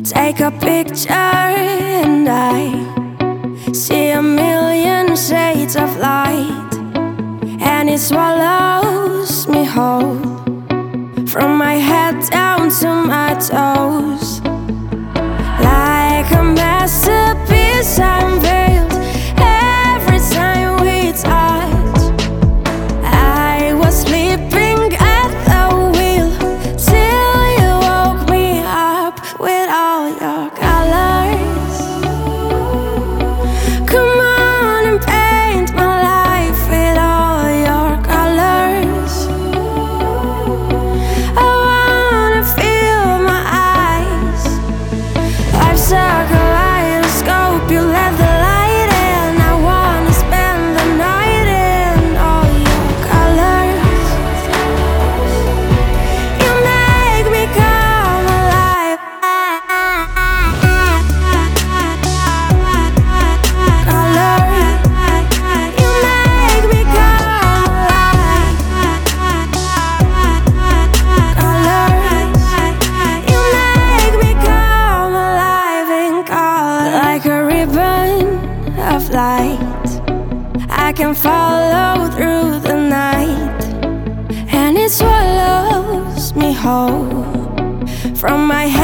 Take a picture and I see a million shades of light, and it swallows me whole, from my head down to my toes. Like a masterpiece unveiled every time we touch. I was sleeping at the wheel till you woke me up with all your colors. Come on and paint my life with all your colors. I wanna feel my eyes. Life's a kaleidoscope, you let the light in. I wanna spend the night in all your colors. You make me come alive. Colors. You make me come alive. Colors. You make me come alive in color. Like a ribbon of light, I can follow through the night, and it swallows me whole, from my head